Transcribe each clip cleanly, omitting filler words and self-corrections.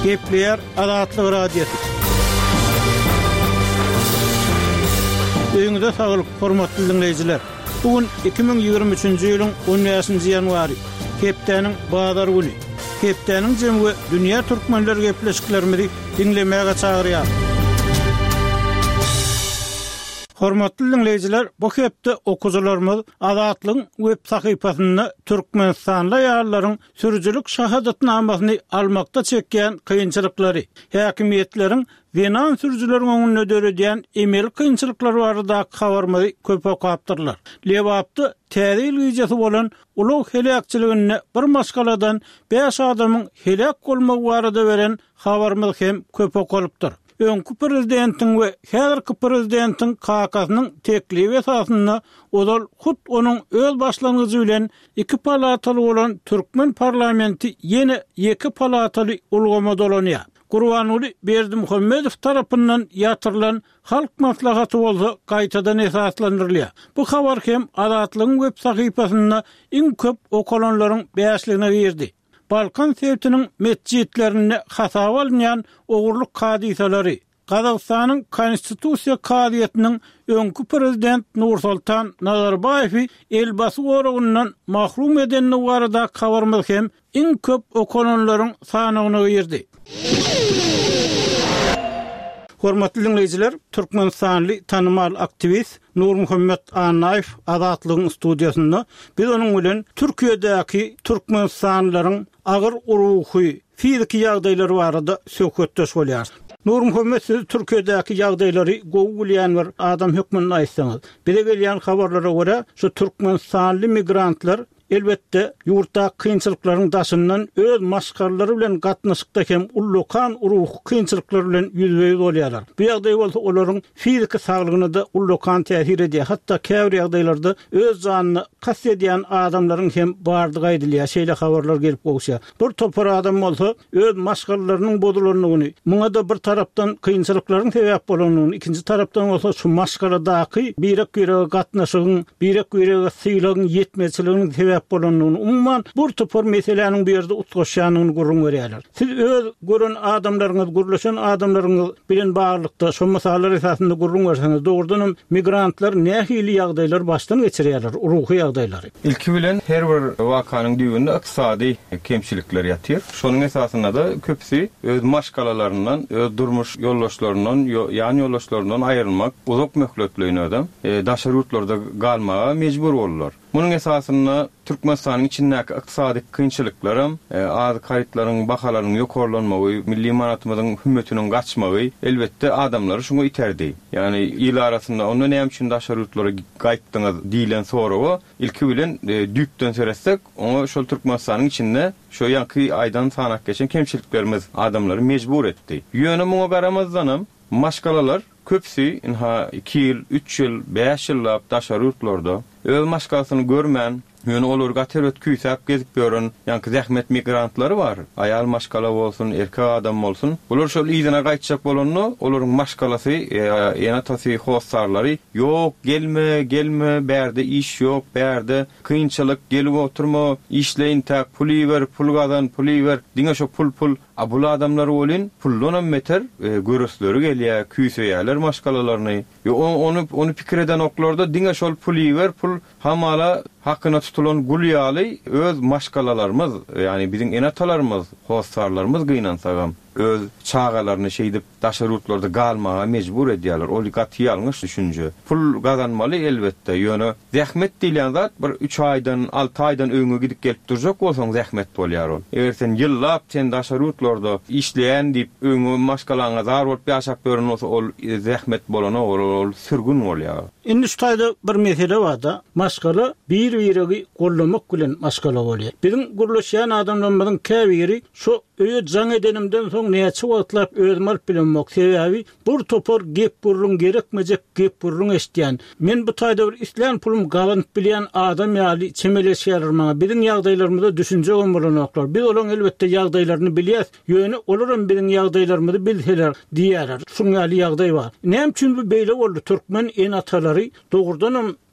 Gepleyer Azatlyk Radiosu. Öňüňizde saglyk, hormatly dinleýijiler. Bugün 2023-nji ýylyň 15-nji ýanwary. Hepdeniň bazar güni. Hepdeniň jemgy dünýä türkmenleri gepleşiklerimizi dinlemäge çagyrýar. Hormatly dinleýijiler, bu hepde okuwçylarymyz Azatlyk web sahypasyny Türkmenistanly ýarlaryň sürüjülük şahadatnamasyny almakda çekýän kynçylyklary, häkimiýetleriň Venan sürüjüleriň öňüne döredýän emel kynçylyklary barada habarmy köp okapdyrlar. Lewapdy täze ilgijesi bolan ulug helakçylygyny bir maskaladan 5 adamyň helak bolmagy barada beren habarmy hem köp okalypdyr. Öňkü prezidentiň we häzirki prezidentiň kakasynyň teklibi esasynda olal hut onuň öz başlangyjy bilen 2 palataly bolan Türkmen parlamenti ýene 2 palataly ulgama dolanýar. Gurbanuly Berdimuhammedow tarapyndan ýatyrylan halk maslahaty bolsa gaýtadan esaslandyrylýar. Bu habar hem Azatlyk web sahypasynda iň köp okalanlaryň beýasligine girdi. Balkan Sewtiniň mesjidlerini hasaba almayan ogurluk kadisalary, Kazakstanyň konstitusiýa kadiýetiniň öňkü prezident Nursultan Nazarbayewi elbasy goragyndan mahrum edenini barada habarmy hem iň köp okalanlaryň sanagyna girdi. Hormatly dinleýijiler, Türkmenistanly tanymal aktivist Nur Muhammed Anaýew Azatlygyň studiýasynda biz onuň bilen Türkiýedäki türkmenistanlylaryň agyr uruhy, fiziki ýagdaýlary barada söhbetdeş bolýar. Nur Muhammed, siz Türkiýedäki ýagdaýlary gowy bilýän bir adam hökmünde aýtsaňyz. Bize gelýän habarlara görä, şu türkmenistanly migrantlar elbette yurtta kynçylyklaryň daşyndan öz maşgarlary bilen gatnaşykda hem ullukan uruh kynçylyklar bilen ýüzbeýiz bolýarlar. Bu ýagdaý bolsa olaryň fiziki saglygyna da ullukan täsir edýär. Hatda käbir ýagdaýlarda öz janyny kas edýän adamlaryň hem bardygy aýdylýar. Şeýle habarlar gelip goýşýar. Bir topar adam bolsa öz maşgarlarynyň bozulanyny, muňa da bir tarapdan kynçylyklaryň sebäp bolanyny, ikinji tarapdan bolsa şu maşgaradaky birek-birege gatnaşygyň, birek-birege syýlagyň ýetmezçiliginiň sebäp bolanyny, umman bir topar meseleniň bir ýerde utgaşýanyny görüň berýärler. Siz öz görän adamlaryňyz, gürleşen adamlaryňyz bilen baglykda şu meseleler esasynda görüň berseňiz, dogrudan migrantlar nähili ýagdaýlar başdan geçirýärler, uruhy ýagdaýlary. İlki bilen her bir wakanyň düýbünde iqtisady kemçilikler ýatyr. Şonuň esasynda da köpsi öz maşgalalaryndan, öz durmuş ýoldaşlaryndan, ýany ýoldaşlaryndan aýrylmak, uzak möhletligine adam daşary ýurtlarda galmaga mejbur bolurlar. Bunun esasında Türkmenistan'ın içindeki iqtisadi kynçylyklary, az kayıtlaryň bahalarynyň ýokarlanmagy, milli manatymyzyň hümmetiniň gaçmagy elbette adamlary şoňa iterdi. Yani ýyl arasynda ondan näme üçin daşary ýurtlara gaýtdyňyz diýilen soragy ilki bilen düýkden söresek, oňa şol Türkmenistanyň içinde şu ýanky aýdan sanak geçen kemçiliklerimiz adamlary mejbur etdi. Ýöne muňa garamazdanam maşgalalar köpsi 2 ýyl, 3 ýyl, 5 ýyllap daşary ýurtlarda öz maşgalasyny görmän, ýöne olar gateröt küýsäp gezip görün, ýanky zähmet migrantlary bar. Aýal maşgala bolsun, erkek adam bolsun. Bular şol ýygyna gaýtjak bolanyny, olaryň maşgalasy, ýene tasy howsarlary, ýok, gelme, bärde iş ýok, bärde kynçylyk, gelip oturma, işleýin tak, puly ber, pul gazan, puly ber, diňe şo pul. Bu adamlar bolyn pulldan meter görüsleri gelýär, küýseýärler maşgalalaryny. Onu pikir eden oklarda diňe şol puly ber, pul hamala hakyna tutulan gulýaly öz maşgalalarymız, yani bizim enatalarymız, howsarlarymız gynansaňam öz çağalaryny şeýdip daşary ýurtlarda galmaga mejbur edýärler. Ol gaty ýalňyş düşünje. Pul gazanmaly elbette. Ýöne zähmet diýilen zat bir 3 aýdan, 6 aýdan öňe gidip gelip durjak bolsaň zähmet bolýar ol. Eger sen ýyllap sen daşary ýurtlarda işleýän diýip öňe maşgalaňa zar bolup ýaşap görün bolsa ol zähmet bolana ol sürgün bolýar. Indi şu taýda bir mesele bar da, maşgala bir-birigi gollamak bilen maşgala bolýar. Bizim gürleşýän adamlarymyzyň käbiri şu öýe jaň edenimden soň näçe wagtlap özmarp bilen mok sebäbi bir topar gep burun gerekmejek gep burun eşdýän. Men bu taýda bir islan pulum galan bilýän adam ýaly çemeleşýär maňa. Bizim ýagdaýlarymyzda düşünje bolmalanoklar. Biz olaň elbette ýagdaýlaryny bilýäs. Ýöne olaryň bizim ýagdaýlarymyzy bilseler diýerler. Şuň ýaly ýagdaý bar. Näme üçin bu beýle boldy? Türkmen enatalary dogrudan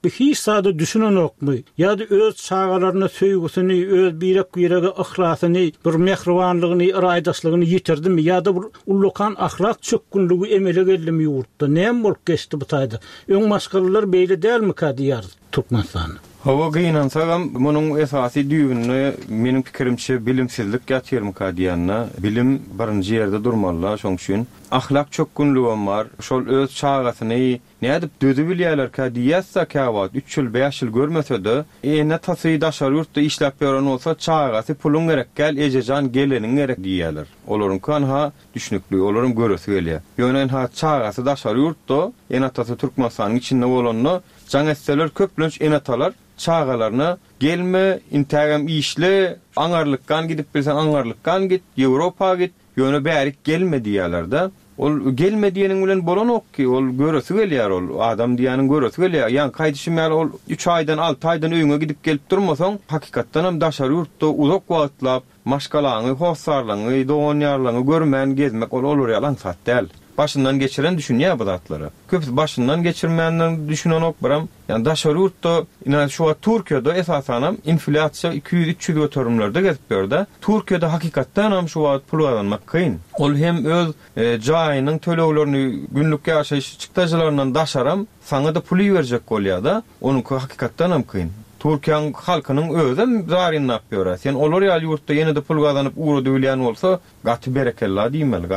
bir hiç sada düşünen okmu, ya da öz çağalarına söygüsünü, öz birek ahlasyny, bir mehribanlygyny, iraýdaşlygyny ýitirdimi, ya da bir ullukan ahlak çökkünlügi emele geldimi ýurtda? Näme bolup geçdi bu taýda? Öň maşgalalar beýle dälmi kadiyar Türkmenistan? Hawa gynansaňam munyň esasy düýbüni meniň pikirimçe bilimsizlik ýatyrmy kadiýanna. Bilim birinji ýerde durmaly, şoň üçin ahlak çökkünlügi bar. Şol öz çağasyny nädip dödü bilýärler kadiýatsa käwat 3 ýyl 5 ýyl görmese-de, ene tasy daşary ýurtda işläp ýören bolsa çağasy pulun gerek gel, ejejan geleniň gerek diýýärler. Olaryň kanha düşnükli, olaryň göresi gelýär. Ýönen ha çağasy daşary ýurtda ene tasy Türkmenistanyň içinde bolanny jaňetseler köplünç enatalar çağalarına gelme, intagam işle, aňarlykkan gidip bilsen aňarlykkan git, Ýewropa git, ýöne bärik gelme diýerler-de. Ol gelme diýeniň bilen bolan ok ki, ol göresi gelýär, ol adam diýeniň göresi gelýär. Ýani gaýdyşym ol 3 aýdan 6 aýdan öýüňe gidip gelip durmasaň, hakykatdan hem daşary ýurtda uzak wagtlap, maşgalaňy, howsarlaňy, doganýarlaňy görmän gezmek ol olur ýalan sat däl. Başından geçiren düşünýär bu zatlara. Köpüsi başından geçirmänler düşünen ok baram. Yani daşary ýurtda, ina şu Türkiýede esasanam inflasiýa 200-300 götürümlerde gezip berdi. Türkiýede hakykatdan hem şu wagt pul kazanmak kyn. Ol hem öz jaýynyň töleglerini günlük ýaşaýyş çykdajalaryndan daşaram, saňa da pul berjek bolýar-da. Onuň hakykatdan hem kyn. Türkiýanyň halkynyň özüm zaryny napýar. Sen olar ýaly ýurtda ýene-de pul gazanyp urudy bilýän bolsa, gaty berekella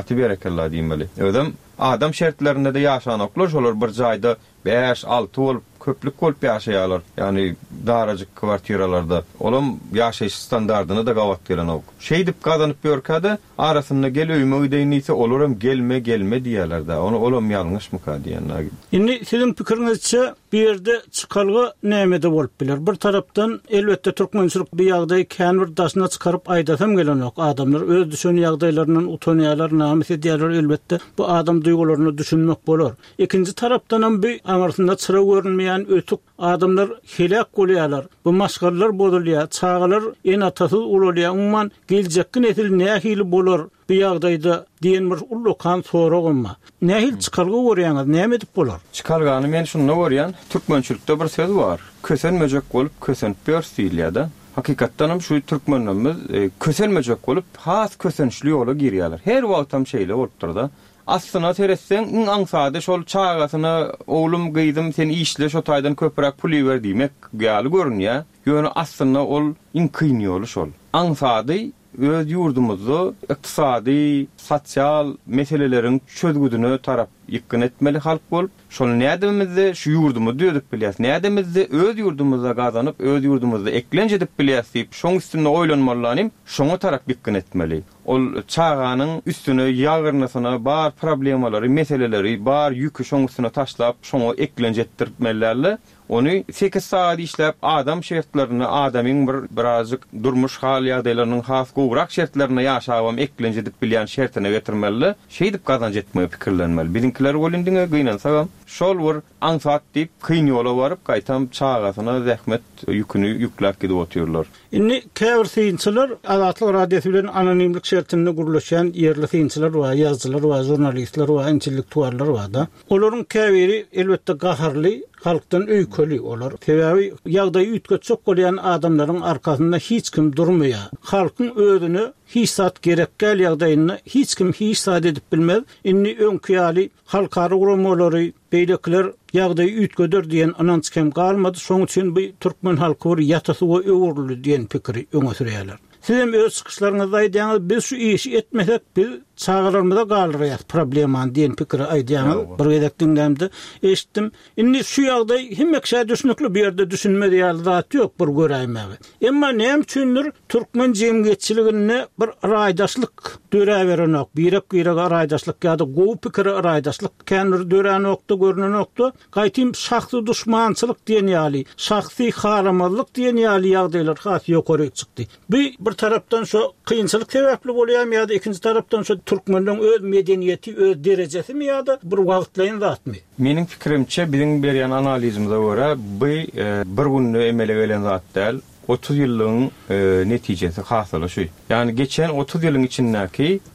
diýmeli. Özüm adam şertlerinde de ýaşanoklar, şolar bir jaýda 5-6 bolup köplük bolup ýaşaýarlar. Yani darajyk kwartiralarda. Olam ýaşaýyş standardyny da gawat gelen ok. Şey dip gazanyp ýörkäde arasynda gel öýme öýdeýnise olaram gelme diýerler-de. Onu olam ýalňyşmy diýenler. Indi sizin pikirinizçe bir ýerde çykalgy nämede bolup biler. Bir tarapdan elbetde türkmençilik bir ýagdaý känbir daşyna çykaryp aýdasam gelen ok. Adamlar öz düşünýän ýagdaýlaryndan utanýarlar, namys edýärler elbetde. Bu adam duýgularyny düşünmek bolar. Ikinji tarapdan hem bir aňarsynda çyra görünmeýän ötük adamlar helak bolýarlar. Bu maşgalalar bolýar, çağalar enatasy ulalýar. Umman geljekki nesil nähili bolar bu ýagdaýda diýen bir ullukan soragma. Nähil çykalgy görýäňiz, näme edip bolar? Çykalgany men şunu görýän, türkmençilikde bir söz bar. Kösenmejek bolup kösenip ýörsilýär-de. Hakykatdan hem şu türkmenlerimiz kösenmejek bolup has kösençli ýola girýärler. Her wagtam şeýle bolup durda. Aslına teressen aňsady şol çağasyna oğlum gyýdym sen işle şo taýdan köpürek pul ber diýmek ýaly görünýär. Ýöne aslında ol kyn ýoly şol. Aňsady öz ýurdumyzdy ykdysady, sosial meselelerin çözgüdüne tarap ýykyn etmeli halk bolup, şol nädemizde şu ýurdumuzy dödüp bilýär. Nädemizde öz ýurdumyza gazanyp, öz ýurdumyzda eklenç edip bilýär diýip, şoň üstünde oýlanmalylarym, şoňa tarap ýykyn etmeli. Ol çağanyň üstüne ýagyrnasyna bar problemalary, meseleleri, bar ýükü şoň üstüne taşlap, şoňa eklenç etdirmelerle onu 8 saat işläp adam şertlerini, adamyň birazcık durmuş hal ýagdaýlarynyň has gowrak şertlerini ýaşabam eklenç edip bilýän şertine getirmeli. Şeý dip gazanç etmeye pikirlenmeli. Bizimkiler golündiňe gynansaňam şol bir aňsat diýip kyn ýola baryp gaýtam çağasyna zähmet ýükünü ýükläp gidip oturýarlar. Indi käbir synçylar Azatlyk radiosu bilen anonimlik şertinde gurulaşan ýerli synçylar we ýazgylar we jurnalistler we intellektuallar we da. Olaryň käbiri elbetde gaharly, halkdan öýköli olar. Sebäbi ýagdaý ütgetjek bolýan adamlaryň arkasynda hiç kim durmaýar. Halkyň özüni hisat gerek gel ýagdaýyny hiç kim hisat edip bilmez. Indi öňküýali halkary gurulmalary beýlekler ýagdaý ütgöder diýen ananç kem galmady. Şoň üçin bu türkmen halky bir ýatasy we öwürli diýen pikiri öňe sürýärler. Sizem öz çykyşlaryňyzda aýdýaňyz, biz şu işi etmesek biz çağalarymyza galyrýar probleman diýen pikiri aýdýaňyz. Bir gedek dinlemde eşitdim. Indi şu ýagdaý hemmekşä düşünükli bir ýerde düşünmedi ýaly zat ýok bir göräýmegi. Emma näme üçindir türkmen jemgyýetçiligine bir raýdaşlyk döräberenek, birek raýdaşlyk ýa-da gowy pikiri raýdaşlyk kändir dörenokda görünenokda gaýtym şahsy düşmançylyk diýen ýaly, şahsy haramazlyk diýen ýaly ýagdaýlar has ýokary çykdy. Bir tarapdan şu kıyınçılık sebäpli bolýar ya da ikinci tarapdan şu türkmenliň öz medeniýeti, öz derejesi mi ya da bir wagtlaýyn zatmy? Meniň pikirimçe bizim berýän analizimize görä bu bir günde emele gelen zat däl. 30 ýylyň netijesi hasyly şu. Yani geçen 30 ýylyň içindäki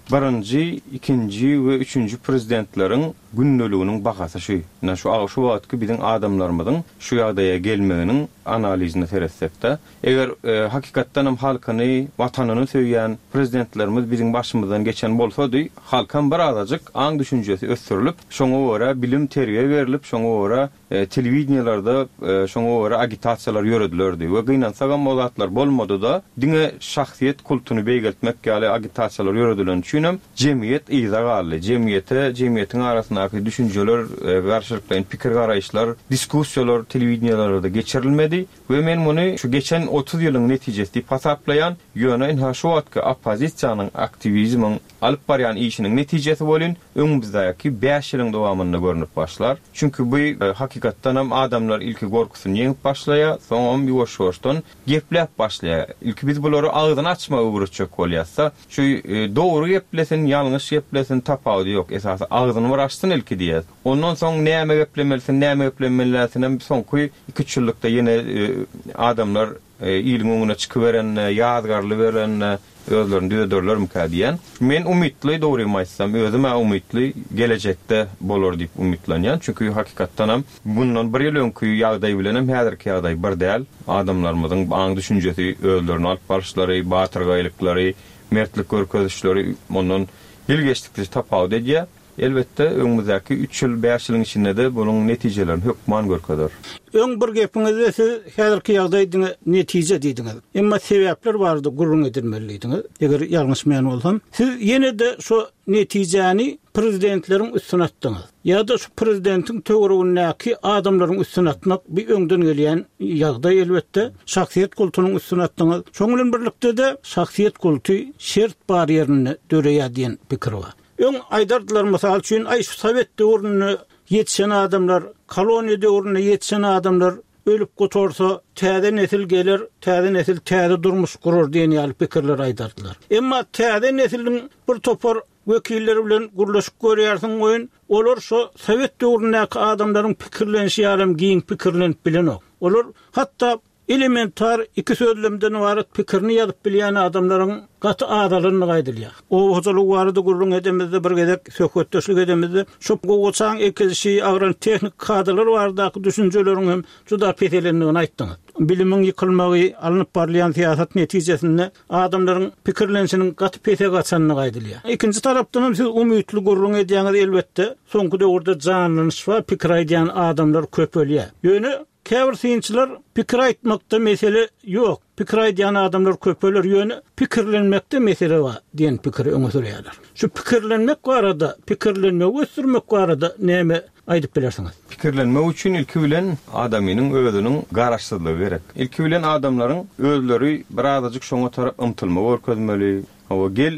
birinci, ikinci ve üçüncü prezidentlerin günnölüğünün bakası şu. Şu vaatki bizim adamlarımızın şu ýagdaýa gelmeginin analizini teretsek-de, eger hakikatdan hem halkyny, watanını söýýän prezidentlerimiz bizim başymyzdan geçen bolsady, halkan bir azajyk aň düşünjesi ösdürilip, şoňa göre bilim terbiýe berilip, şoňa göre telewiziýalarda şoňa göre agitasiýalar ýöredilerdi. We gynansagan bolatlar bolmady da, diňe şahsiýet kultuny beýgeltmek ýaly agitasiýalar ýöredilen üçin jemgyýet iza galy. Jemgyýetiň arasyndaky düşünjeler, garşylykdan pikir garaýşlar, diskussiýalar telewiziýalarda geçirilmedi we men muny şu geçen 30 ýylyň netijesi hasaplayan ýöne şu wagtky oppozisiýanyň aktivizmiň alyp barýan işiniň netijesi bolan öňümüzdäki 5 ýylyň dowamında görünüp başlar. Çünki bu hakikatdan hem adamlar ilki gorkusyny ýeňip başlaýar, soňra ýoş-ýoşdan gepläp başlaýar. Ilki biz bulary agzyny açmagy uğraşjak bolýarsa, şu dogry geplesin, ýalňyş geplesin tapawdy ýok. Esasy agzyny waraşsyn ilki diýär. Ondan soň näme geplemelisin, näme geplemelisiň hem soňky 2-3 ýyllykda ýene adamlar ýylyň öňüne çykyveren, ýazgarly beren özlerini düýdürlermi diýen. Men umytly dogry maýsam, özüme umytly gelecekde bolar diýip umytlanýan. Çünki hakykatdan hem bundan bir ýyl öňkü ýagdaý bilen hem häzirki ýagdaý bir däl. Adamlarymyzyň aň düşünjesi, özlerini alyp barşlary, batyrgaýlyklary, mertlik görkezişleri ondan ýyl tapawdy diýär. Elbette öňümüzdäki 3 ýyl 5 ýylyň içinde de bunyň netijelerini hökman görkezler. Öň bir gepiňizde siz häzirki ýagdaýdyň netije diýdiňiz. Emma sebäpler bardy gurrun edilmelidiňiz. Eger ýalňyşmaýan bolsam, siz ýene de şu netijäni prezidentleriň üstüne atdyňyz. Ýa-da şu prezidentin töweregindäki adamlaryň üstüne atmak bir öňden gelýän ýagdaý elbetde şahsiýet kultunyň üstüne atdyňyz. Şoň bilen birlikde de şahsiýet kulty şert barýerini döreýär diýen pikir bar. Öň aýdardylar mysal üçin şu Sowet döwrüne yetişen adamlar, koloniýa döwrüne yetişen adamlar ölüp gotorsa täze nesil gelir, täze nesil täze durmuş gurur diýen ýaly pikirler aýdardylar. Emma täze nesiliň bir topar wekilleri bilen gurlaşyp görýärsiň goýun, olar şu Sowet döwründäki adamlaryň pikirlenişi ýalym giň pikirlenip bilenok. Olar hatda elementar iki sözlemden ibaret pikirini ýazyp bilýän adamlaryň gaty adalyny gaýdylýar. O hojalyk barada gurrun edemizde bir gezek söhbetdeşlik edemizde şu goçaň ekizişi agran teknik kadrlar bardaky düşünjeleriň hem juda petelendigini aýtdyňyz. Bilimiň ýykylmagy, alınıp barlayan siýasat netijesinde adamlaryň pikirlenişiniň gaty pete gaçanyny gaýdylýar. Ikinji tarapdan siz umytly gurrun edýäňiz elbetde soňky döwürde janlanyş we pikir aýdýan adamlar köp ölýär. Ýöne käbir synçylar pikir aýtmakda mesele ýok. Pikir aýdýan adamlar köp öler, ýöne pikirlenmekde mesele bar diýen pikiri öňe sürýärler. Şu pikirlenmek barada, pikirlenmek ösdürmek barada näme aýdyp bilersiňiz? Pikirlenmek üçin ilki bilen adamynyň özüniň garaşsyzlygy gerek. İlki bilen adamlaryň özleri bir azajyk şoňa tarap ymtylmagy görkezmeli. Gel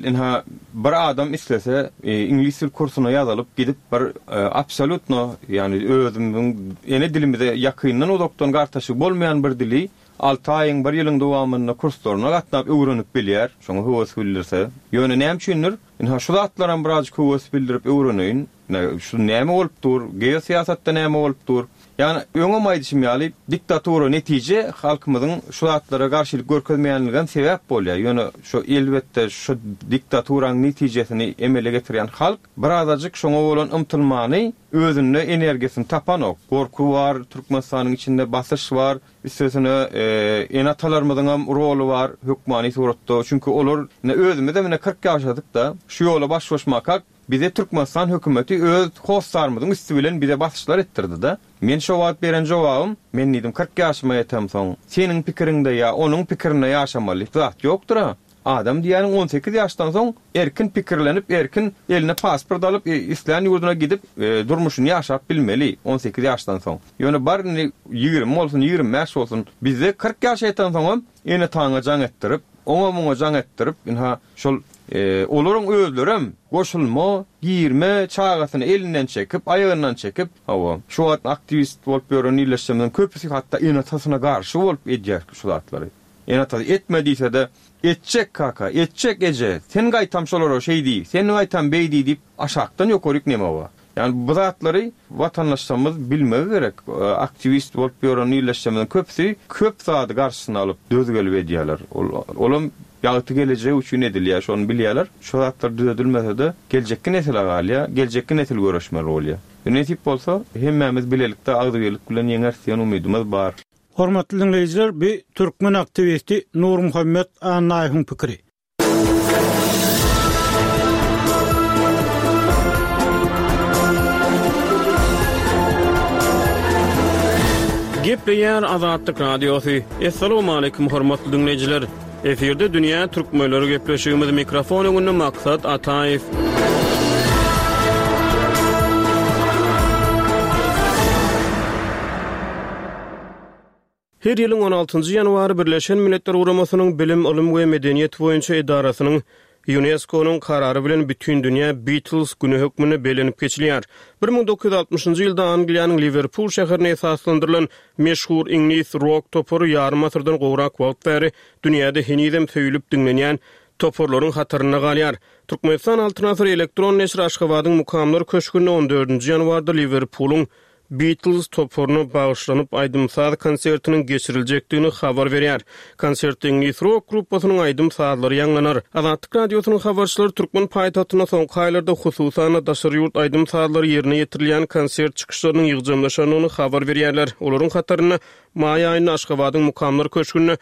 bir adam islese İngiliz dil kursyna ýazalyp gidip bir absolutno yani özümiň ene dilimizde ýakyndan odokdan gartaşy bolmayan bir dili 6 aýyň 1 ýylyň dowamında kurslaryna gatnap öwrenip bilýär. Şoňa höwes bildirse, ýöne näme üçindir? Şu zatlaryň birazjyk höwes bildirip öwreneýin. Şu näme bolupdyr? Geosiýasatda näme bolupdyr? Yani öňe maýdyşym ýaly diktatura netije halkymyzyň şu zatlara garşylyk görkezmeýänligiň sebäp bolýar. Ýöne şu elbetde şu diktaturaň netijesini emele getirýän halk bir azajyk şoňa bolan ymtylmany özünde energiýasini tapanok. Gorku bar, Türkmenistanyň içinde basyş bar, üstesine enatalarymyzyň hem rolu bar hökmany suratda. Çünki olar özümizde mene 40 ýaşadyk da şu ýola başlaşmak bize Türkmenistan hökümeti öz hostarmyzyň üstü bilen bize basyşlar ettirdi da. Men şu wagt beren jogabym, men diýdim 40 ýaşyma ýetem soň. Seniň pikirinde ýa onuň pikirine ýaşamaly zat ýokdur. Adam diýäniň 18 ýaşdan soň erkin pikirlenip, erkin eline pasport alyp isleýän ýurduna gidip durmuşyny ýaşap bilmeli 18 ýaşdan soň. Ýöne bar 20 bolsun, 25 bolsun, bizde 40 ýaş ýeten soň ene taňa jaň etdirip, oňa jaň etdirip, şol olaryň özlerem goşulma, girme çağasyny elinden çekip, aýagyndan çekip, şu wagt aktivist bolup ýören ýerleşmeden köpüsi hatda enatasyna garşy bolup edýär şu zatlary. Enata etmediyse de etçek kaka, etçek ece, sen gaýtam şolary şey diýip, sen gaýtam beýdi diýip aşakdan ýokaryk neme bar. Yani bu zatlary watandaşlarymyz bilmegi gerek. Aktivist bolup ýören ýerleşmeden köpüsi köp zady garşysyna alyp dözgelip edýärler. Olam ýagty geleceği üçin edilýär, şonu bilýärler. Şu zatlar düzeltilmese de geljekki nesil agalya, geljekki nesil görüşmeli bolýar. Netip bolsa hemmemiz bilelikde agdylyk bilen ýeňersiýän umydymyz bar. Hormatly dinleýijiler, bir türkmen aktivisti Nur Muhammed Anaýhyň pikiri. Gepleýär Azatlyk Radiosu. Assalamu alaykum hormatly dinleýijiler. Eferde dünýä türkmenleri gepleşigimiz mikrofon öňünde maksat Ataýew. Her ýylyň 16-njy ýanwary Birleşen Milletler Guramasynyň Bilim, Ilim we Medeniýet boýunça idarasynyň UNESCO-nyň karary bilen bütün dünýä Beatles güni hökmüne belenip geçilýär. 1960-njy ýylda Angliýanyň Liverpool şäherine esaslandyrylan meşhur İnglis rock toporu ýarym asyrdan gowrak wagt bäri dünýäde henizem söýülip dinlenýän toporlaryň hatyryna galýar. Türkmenistan Altyn Asr elektron neşri Aşgabatyň mukamlar köşkünde 14-nji ýanwarda Liverpool'un Beatles toporuna bağışlanıp aydımsaz konsertinin geçiriljekdigini habar berýär. Konsertde İnglis rock gruppasynyň aydımsazlary ýanglanar. Azatlyk radiosynyň habarçylary türkmen paýtagyna soňky aýlarda hususan daşary ýurt aydymsazlary ýerine ýetirilýän konsert çykyşlarynyň ýygjamlaşanyny habar berýärler. Olaryň hataryny maý aýyny Aşgabatyň mukamlar köşkünde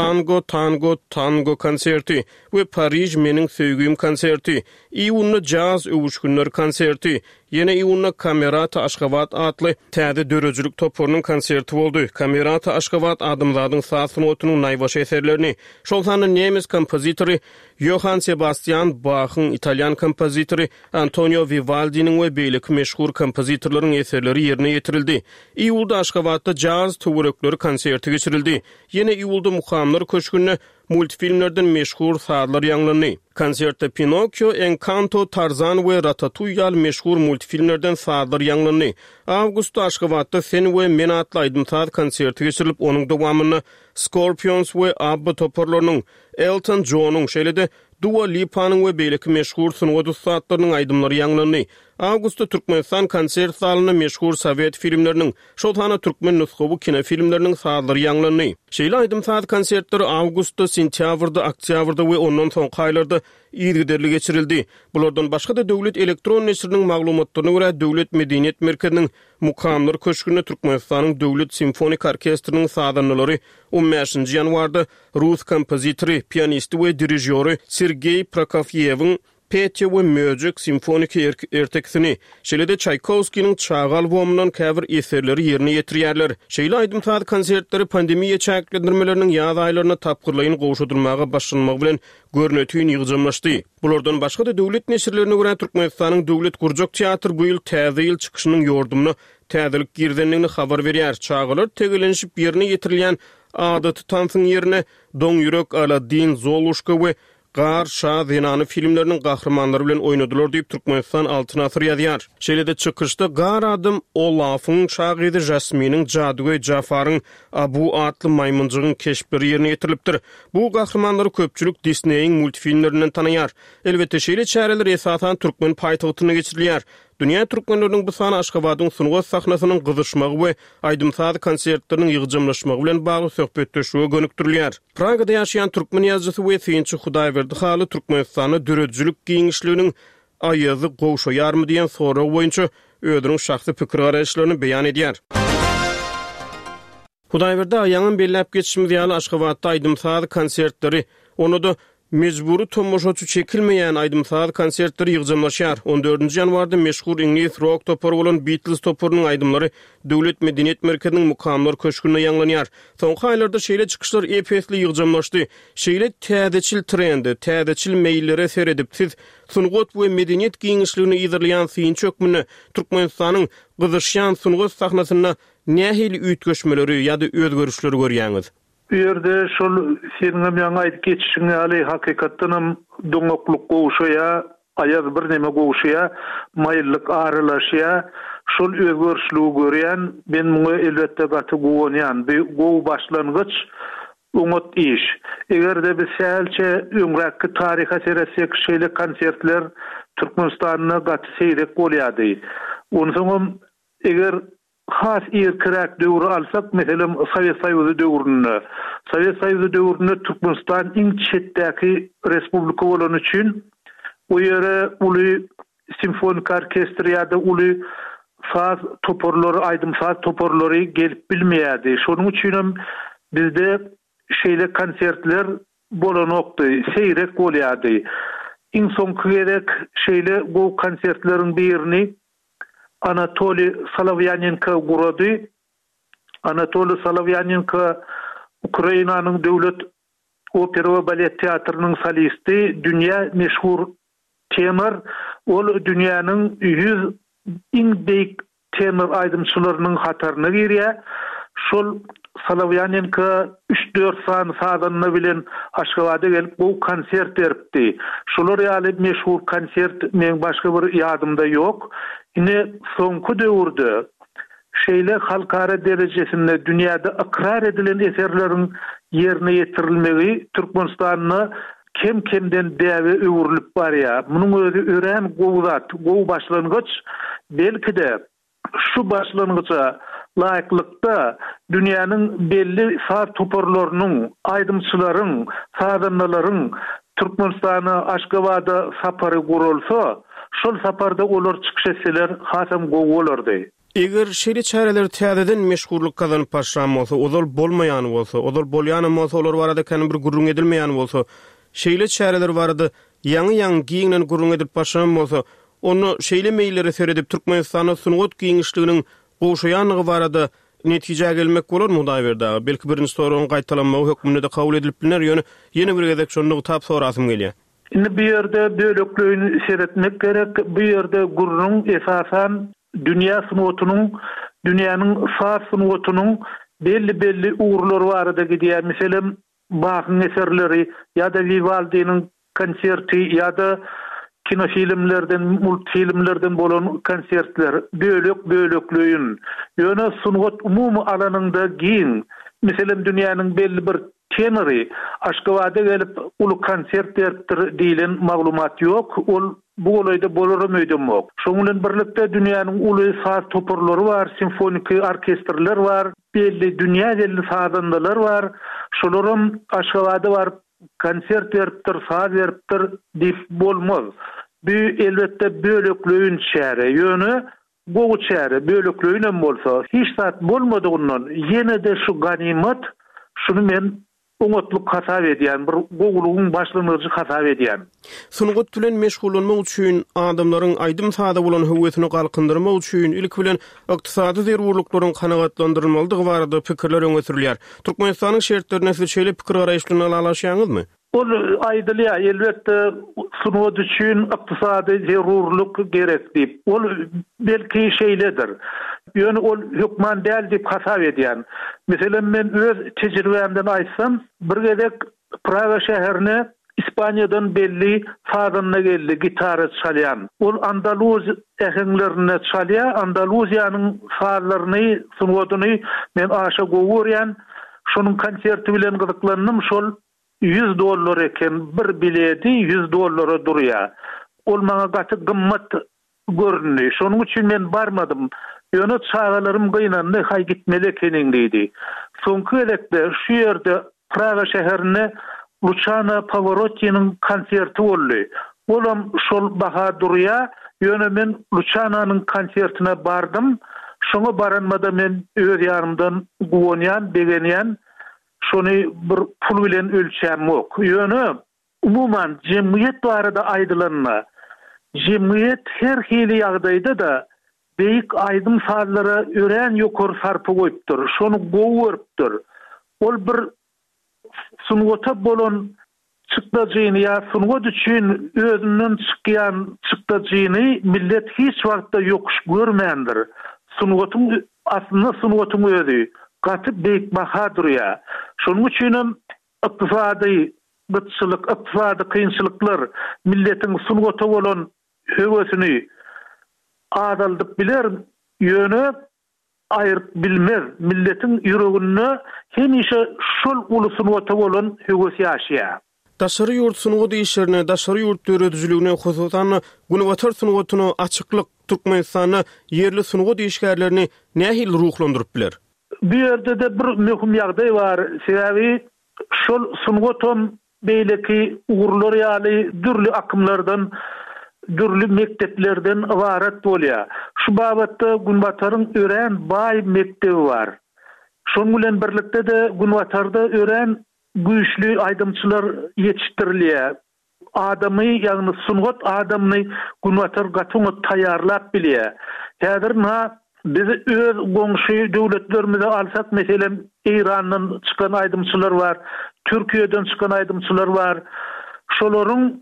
Tango konserti ve Paris meniň söýgüm konserti, iýunly jazz övüşgünler konserti, ýene iýunly Kamerata Aşgabat adly täze dörejlik toporunyň konserti boldy. Kamerata Aşgabat adamlaryň saz notunyň naýbaş eserlerini, şol sany nemes kompozitory Johann Sebastian Bach'ın Italyan kompozitory Antonio Vivaldi'nin we beýleki meşhur kompozitorlaryň eserleri ýerine ýetirildi. Iýulda Aşgabatda jazz töwerekleri konserti geçirildi. Ýene iýulda mukamlar köşkünde multfilmlerden meşhur sazlar ýanglandy. Konsertde Pinocchio, Encanto, Tarzan we Ratatouille meşhur multfilmlerden sazlar ýanglandy. Awgustda Aşgabatda Sen we Men adly aydymsaz konserti geçirilip, onuň dowamyny Scorpions we ABBA toporlarynyň, Elton John'un şeýlede Dua Lipa'nın we beýleki meşhur sunugy dostlarynyň aydymlary ýanglandy. Awgustda Türkmenistan konsert salyny meşhur Sowet filmleriniň, şolhana türkmen nusxawy kinofilmleriniň sazlary ýanglandy. Şeýle aydymsaz konsertler awgustda, sentýabrda, oktýabrda we ondan soňky aýlarda ýygyderli geçirildi. Bulardan başga da döwlet elektron neşriniň maglumatlaryna görä Döwlet Medeniýet Merkeziniň mukamlar köşkünde Türkmenistanyň Döwlet Simfonik Orkestriniň sadanlary 15-nji ýanwarda Rus kompozitory, pianisti we dirijori Sergey Prokofiewiň Petya we Möjük simfonik erteksini, şeýle-de Çaykovskiň çagal womundan käbir eserleri ýerine ýetirýärler. Şeýle aydymsaz konsertleri pandemiýa çäklendirmeleriniň ýaz aýlaryna tapgyrlaýyn gowşadylmaga başlanmak bilen görnetýän ýygjamlaşdy. Bulardan başga da döwlet neşirlerine görä Türkmenistanyň Döwlet Gurjak teatr bu ýyl täze ýyl çykyşynyň ýordumyny täzelik girdenligini habar berýär. Çağalar tegelenşip ýerine ýetirilýän adaty tansyň ýerine Doň ýürek, Aladdin, Zoluşka we Gar Şah Zenany filmleriniň gahrymanlary bilen oynadylar diýip Türkmenistan Altyn Asr ýazýar. Şeýle-de çykyşda Gar adam Olafyň şagyry Jasminiň Jadugoý Jafaryň Abu adly maymunjygyň keşpleri ýerine ýetirilipdir. Bu gahrymanlary köpçülik Disney'iň multfilmlerinden tanaýar. Elbetde şeýle çäreler esasan türkmen paýtagyna geçirilýär. Dünýä türkmenleriniň bu sany Aşgabatyň sunugy sahnasynyň gyzyşmagy we aydymsaz konsertleriniň ýygjamlaşmagy bilen bagly söhbetdeşige gönükdirilýär. Pragada ýaşaýan türkmen ýazgysy we synçy Hudaýberdi haly Türkmenistany dörejlik giňişliginiň aýazy gowşaýarmy diýen soraw boýunça özüniň şahsy pikir garaşlaryny beýan edýär. Hudaýberdi aýaňyň belläp geçişimiz ýaly Aşgabatda aydymsaz konsertleri, onu da mecburi tomoşaçy çekilmeýän aydymsaz konsertleri ýygjamlaşýar. 14-nji ýanwarda meşhur İnglis rock toporu bolan Beatles toporunyň aydymlary Döwlet Medeniýet Merkeziniň mukamlar köşkünde ýanglanýar. Soňky aýlarda şeýle çykyşlar epesli ýygjamlaşdy. Şeýle täzeçil trendi, täzeçil meýillere seredip siz sunugot we medeniýet giňişligini ýyzyrlaýan synçy hökmüne Türkmenistanyň gyzyşýan sunugy sahnasyna nähili üýtgeşmeleri ýa-da özgörüşleri görýäňiz? Bu ýerde şol seniň ýaňa aýdyp geçişiňe ýaly hakykatdan doňokluk gowşaýa, aýaz bir neme gowşaýa, maýyllyk aralaşýa, şol özgörüşlügi görýän, men muňa elbetde gaty gowonýan. Bu gow başlangyç umut iş. Egerde biz sähelçe öňräki taryha seresek şeýle konsertler Türkmenistanyna gaty seýrek bolýardy. Onu soňam eger has irkirak döwrü alsak, meselem Sovet Soýuzy döwründe Türkmenistan iň çetdäki respublika bolan üçin o ýere uly simfonik orkestr ýa-da uly saz toporlary, aýdym saz toporlary gelip bilmeýärdi. Şonuň üçin bizde şeýle konsertler bolanokdy, seýrek bolýardy. Iň soňky gerek şeýle bu konsertleriň birini Anatoly Solovyanenko gurady. Anatoly Solovyanenko Ukrainanyň döwlet opera we balet teatrynyň solisti, dünýä meşhur tenor, ol dünýäniň 100 iň beýik tenor aýdymçylarynyň hataryna girýär. Şol Solovyanenko 3-4 san sadanyny bilen Aşgabatda gelip bu konsert beripdi. Şolar ýaly meşhur konsert men başga bir ýadymda ýok. Ine soňky döwürde şeýle halkara derejesinde dünýäde ikrar edilen eserleriň ýerine ýetirilmegi Türkmenistanyny kem-kemden däwe öwürlüp barýar. Munyň özü ören gowzat, gow başlangyç, belki de şu başlangyça laýyklykda dünýäniň belli saz toporlarynyň, aýdymçylaryň, sadanlaryň Türkmenistana Aşgabatda sapary gurulsa, şol saparda olar çykyş etseler hasam gow bolardy. Eger şeýle çäreler täzeden meşhurlyk kazanyp başlan bolsa, ozal bolmaýan bolsa, ozal bolýan bolsa, olar barada kany bir gurrun edilmeýän bolsa, şeýle çäreler barada ýaňy giňden gurrun edip başlan bolsa, onu şeýle meýillere seredip Türkmenistana sungat giňişliginiň goşaýanlygy barada netije gelmek bolar muday berdi. Belki birinji soruň gaýtalanmagy hökmünde de kabul edilip biler, ýöne ýene bir gezek şonda tap sorasym gelýär. Indi bu ýerde bölekleýini seretmek gerek. Bu ýerde gurrun esasan dünýä sunuwatynyň, dünýäniň saz sunuwatynyň belli uğurlary barada gidýär. Meselem Bach'ın eserleri ýa-da Vivaldi'niň konserti ýa-da kinofilmlerden, multfilmlerden bolan konsertler bölekleýin. Ýöne sunwat umumy alanynda giň. Meselem dünýäniň belli bir tenori Aşgabatda gelip ulu konsert beripdir diýilen maglumat ýok. Ol bu goýda bolarmydy mok. Şoň bilen birlikde dünýäniň uly saz toporlary bar, simfonik orkestrler bar, belli dünýä belli sadandalar bar. Şolaryň Aşgabatda bar konsert beripdir, saz beripdir diýip bolmaz. Bu elbetde bölekleýin çäre. Ýöne gow çäre bölekleýin bolsa, hiç zat bolmadygyndan ýene de şu ganimat, şunu men oňatluk hasap edýän, bir gowlugyň başlangyjy hasap edýän. Sungat bilen meşgullanmak üçin adamlaryň aýdym sada bolan höwetini galkındyrmak üçin ilk bilen ykdysady zerurlyklaryň kanagatlandyrylmalydygy barada pikirler öňe sürilýär. Türkmenistanyň şertlerine siz şeýle pikir garaýşlaryny alaşýaňyzmy? Ol aýdylýar, elbetde sunwat üçin ykdysady zerurlyk gerek diýip. Ol belki şeýledir. Ýöne ol hökman däl diýip hasap edýän. Meselem men öz tejribemden aýtsam, bir gezek Praga şäherine İspaniýadan belli sadanyna geldi, gitara çalýan. Ol Andaluz ähenglerine çalýar, Andaluziýanyň sazlaryny, sunwatyny men aşa gowurýan. Şonuň konserti bilen gyzyklandym, şol $100 eken, bir bileti $100 durýar. Ol maňa gaty gymmat görünýär. Şonuň üçin men barmadym. Ýöne çağalarym gynandy, hay gitmeli ekeniň diýdi. Soňky elekde şu ýerde Praga şäherine Luciano Pavarotti'niň konserti boldy. Olam şol baha durýar. Ýöne men Luciano'nyň konsertine bardym. Şoňa baranmada men öz ýarymdan guwanýan, begenýän, şonu bir pul bilen ölçäm ok. Ýöne umuman jemgyýet barada aýdylanma. Jemgyýet her hili ýagdaýda da beýik aýdym sazlara ören ýokary sarpy goýupdyr. Şonu gowurupdyr. Ol bir sunwata bolan çykdagyny ýa sunwat üçin özünden çykýan çykdagyny millet hiç wagtda ýokuş görmändir. Sunwatyň aslynda sunwatyň özü gaty beýik baha durýar. Şonuň üçin ykdysady gıtçılık, ykdysady kynçylyklar milletiň sunwata bolan höwesini adaldyp biler, ýöne aýryp bilmez. Milletiň ýüreginde hemişe şol ulusyny wata bolan höwesi ýaşýar. Daşary ýurt sunugy işlerine, daşary ýurt döredijligine hususan Gunwatar sunugyny açyklyk Türkmenistanyň yerli sunugy işgärlerini nähil ruhlandyryp biler? Bu yerde de bir möhüm ýagdaý bar. Sebäbi şol sunugy beýleki uğurlar ýaly dürli akymlardan, dürli mekteplerden ibaret bolýar. Şu babatda Gunwataryň ören baý mektebi bar. Şonuň bilen birlikde de Gunwatarda ören güýçli aýdymçylar ýetişdirilýär. Adamy, ýagny sunugat adamny Gunwatar gatyňy taýýarlap bilýär. Häzir biz öz goňşy döwletlerimize alsak, meselem İrandan çykan aýdymçylar bar, Türkiýeden çykan aýdymçylar bar. Şolaryň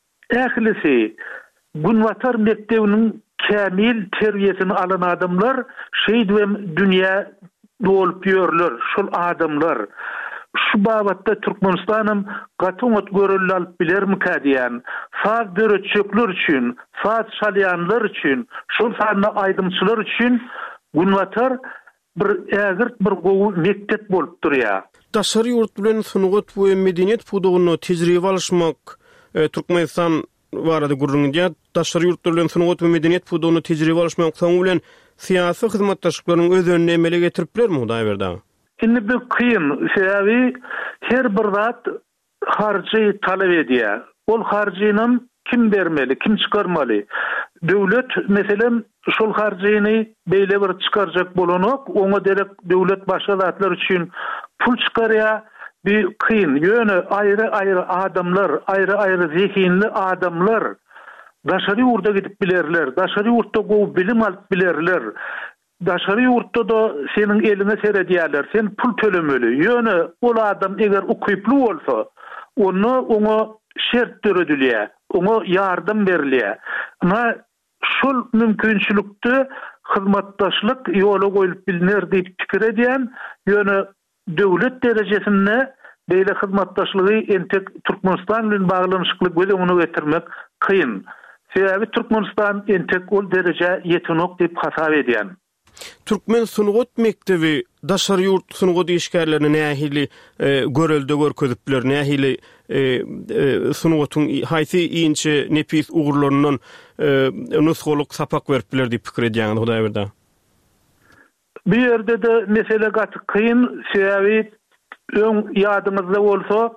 ählisi Gunwatar mektebiniň kämil terbiýesini alan adamlar şeýdem dünýä bolup ýörler. Şol adamlar şu babatda Türkmenistanym gatyňat görüldü alyp bilermi diýen, saz döretçekler üçin, saz çalýanlar üçin, şol sanly aýdymçylar üçin Gunwatar bir ägirt bir gowy mektep bolup durýar. Daşary ýurt bilen sunugat we medeniýet pudugyny tejribe alşmak Türkmenistan barada gurrunýa daşary ýurt bilen sunugat we medeniýet pudugyny tejribe alşmak soňu bilen syýasy hyzmatdaşlyklaryň özüne emele getiriplermi Hudaý berdi? Şimdi bu kıyın, sebebi her bir zat harcı talep ediyor. Ol harcının kim vermeli, kim çıkarmalı? Devlet mesela şol harcını beyle bir çıkaracak bolanok, ona derek devlet başka zatlar için pul çıkarıyor. Bir kıyın, yönü ayrı adamlar, ayrı zihinli adamlar daşary ýurda gidip bilerler, daşary ýurtda gowy bilim alyp bilerler. Daşary ýurtda da senin eline seredýärler, sen pul tölemeli. Ýöne ol adam eger ukyply bolsa, ona şert töredilýär, ona ýardym berilýär. Şol mümkinçilikde hyzmatdaşlyk ýola goýulyp bilinir diýip pikir edýän, ýöne döwlet derejesinde beýle hyzmatdaşlygy entek Türkmenistan bilen baglanyşykly gözüňe getirmek kıyın. Sebäbi Türkmenistan entek ol derece ýetenok diýip hasap edýän. Türkmen sunugat mektebi daşary ýurt sunugat işgärlerini nähili görelde görkezip biler, nähili sunugatyň haýsy iňçe nepis ugurlaryndan nusxoluk sapak berip biler diýip pikir edýän Hudaý berdi. Bu ýerde de mesele gaty kıyın, sebäbi öň ýadyňyzda bolsa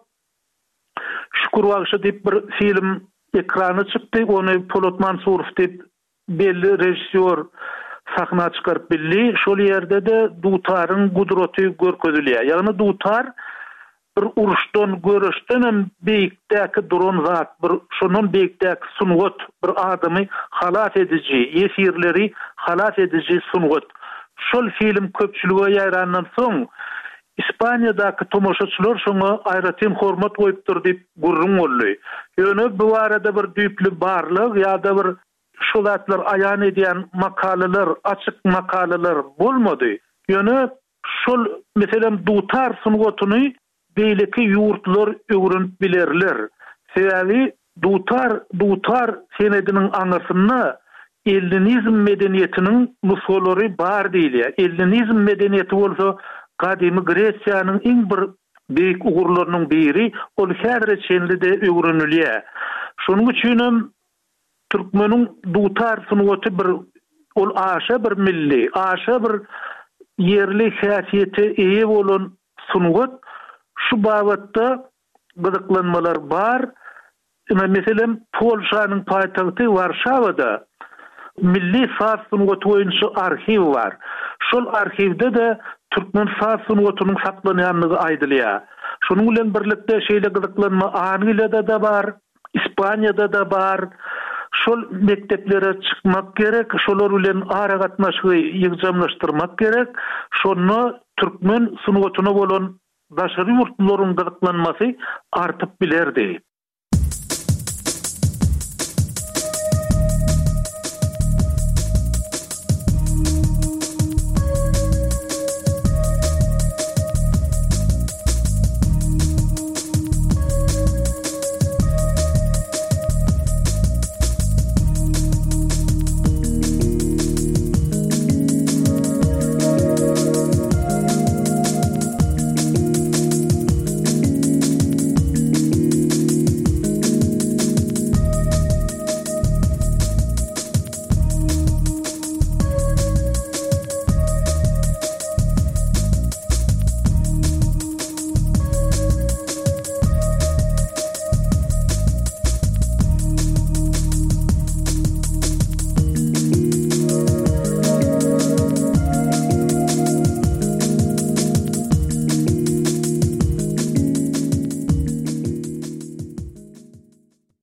Şükür Bagşy diýip bir film ekrany çykdy, ony Polat Mansurov diýip belli rejissor sahna çıkarıp bildi. Şol ýerde de dutarın gudraty görkezilýär. Ýagny dutar bir uruşdan görüşden hem beýikdäki duran zat, bir şonun beýikdäki sunugat, bir adamy halat edici, esirleri halat edici sunugat. Şol film köpçülüge ýaýrandan soň İspaniýadaky tomoşaçylar şoňa aýratyn hormat goýupdyr diýip gurrun boldy. Ýöne bu arada bir düýpli barlyk ýa-da bir şu zatlar ayan edýän makaleler, açık makaleler bolmady. Ýöne şol meselem dutar sunugatyny beýleki ýurtlar öwrenip bilerler. Sebäbi dutar senediniň aňyrsyny ellinizm medeniýetiniň musolary bar diýilýär. Ellinizm medeniýeti bolsa Kadimi Gresiýanyň iň bir beýik ugurlarynyň biri, ol häzir çenlide öwrenilýär. Şonuň üçin Türkmeniň dutar sunugaty bir ol aşa bir milli, aşa bir yerli häsiýete eýe bolan sunugat. Şu babatda gyzyklanmalar bar. Meselem Polşanyň paýtagty Warşawada milli saz sunugaty boýunça arxiv bar. Şol arxivde de Türkmen saz sunugatynyň saklanýanlygy aýdylýar. Şonuň bilen birlikde şeýle gyzyklanma Angliýada da bar, İspaniýada da bar. Şol mekteplere çıkmak gerek, şolar bilen ara gatnaşygy ýygjamlaşdyrmak gerek. Şonu Türkmen sunugatyna bolan daşary ýurtlaryň gyzyklanmasy artyp bilerdi.